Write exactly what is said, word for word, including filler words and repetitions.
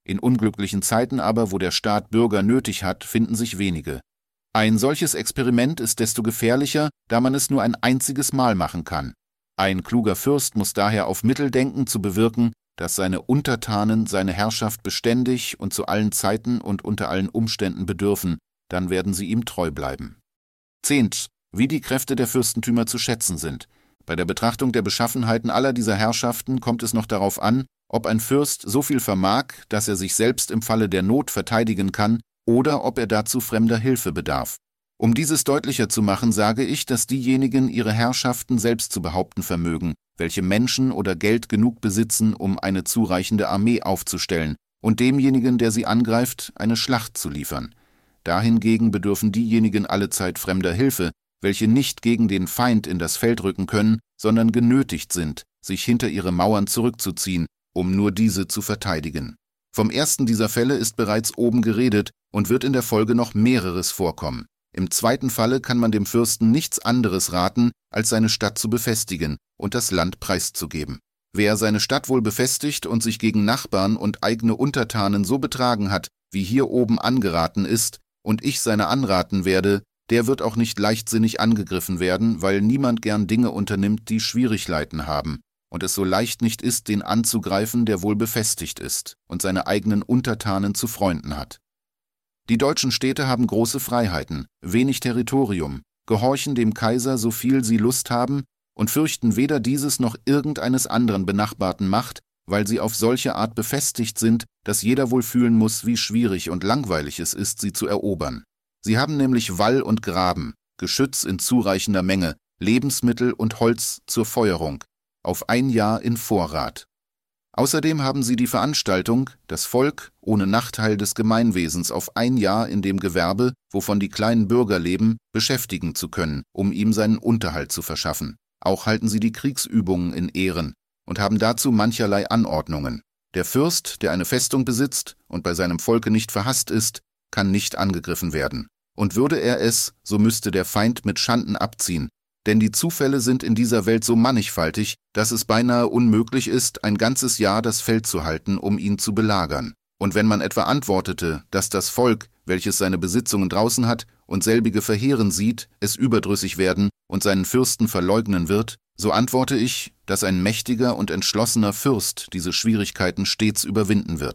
In unglücklichen Zeiten aber, wo der Staat Bürger nötig hat, finden sich wenige. Ein solches Experiment ist desto gefährlicher, da man es nur ein einziges Mal machen kann. Ein kluger Fürst muss daher auf Mittel denken, zu bewirken, dass seine Untertanen seine Herrschaft beständig und zu allen Zeiten und unter allen Umständen bedürfen, dann werden sie ihm treu bleiben. Zehntens. Wie die Kräfte der Fürstentümer zu schätzen sind. Bei der Betrachtung der Beschaffenheiten aller dieser Herrschaften kommt es noch darauf an, ob ein Fürst so viel vermag, dass er sich selbst im Falle der Not verteidigen kann, oder ob er dazu fremder Hilfe bedarf. Um dieses deutlicher zu machen, sage ich, dass diejenigen ihre Herrschaften selbst zu behaupten vermögen, welche Menschen oder Geld genug besitzen, um eine zureichende Armee aufzustellen, und demjenigen, der sie angreift, eine Schlacht zu liefern. Dahingegen bedürfen diejenigen allezeit fremder Hilfe, welche nicht gegen den Feind in das Feld rücken können, sondern genötigt sind, sich hinter ihre Mauern zurückzuziehen, um nur diese zu verteidigen. Vom ersten dieser Fälle ist bereits oben geredet und wird in der Folge noch mehreres vorkommen. Im zweiten Falle kann man dem Fürsten nichts anderes raten, als seine Stadt zu befestigen und das Land preiszugeben. Wer seine Stadt wohl befestigt und sich gegen Nachbarn und eigene Untertanen so betragen hat, wie hier oben angeraten ist, und ich seine anraten werde, der wird auch nicht leichtsinnig angegriffen werden, weil niemand gern Dinge unternimmt, die Schwierigkeiten haben, und es so leicht nicht ist, den anzugreifen, der wohl befestigt ist und seine eigenen Untertanen zu Freunden hat. Die deutschen Städte haben große Freiheiten, wenig Territorium, gehorchen dem Kaiser, so viel sie Lust haben, und fürchten weder dieses noch irgendeines anderen benachbarten Macht, weil sie auf solche Art befestigt sind, dass jeder wohl fühlen muss, wie schwierig und langweilig es ist, sie zu erobern. Sie haben nämlich Wall und Graben, Geschütz in zureichender Menge, Lebensmittel und Holz zur Feuerung, auf ein Jahr in Vorrat. Außerdem haben sie die Veranstaltung, das Volk ohne Nachteil des Gemeinwesens auf ein Jahr in dem Gewerbe, wovon die kleinen Bürger leben, beschäftigen zu können, um ihm seinen Unterhalt zu verschaffen. Auch halten sie die Kriegsübungen in Ehren und haben dazu mancherlei Anordnungen. Der Fürst, der eine Festung besitzt und bei seinem Volke nicht verhasst ist, kann nicht angegriffen werden. Und würde er es, so müsste der Feind mit Schanden abziehen, denn die Zufälle sind in dieser Welt so mannigfaltig, dass es beinahe unmöglich ist, ein ganzes Jahr das Feld zu halten, um ihn zu belagern. Und wenn man etwa antwortete, dass das Volk, welches seine Besitzungen draußen hat und selbige verheeren sieht, es überdrüssig werden und seinen Fürsten verleugnen wird, so antworte ich, dass ein mächtiger und entschlossener Fürst diese Schwierigkeiten stets überwinden wird.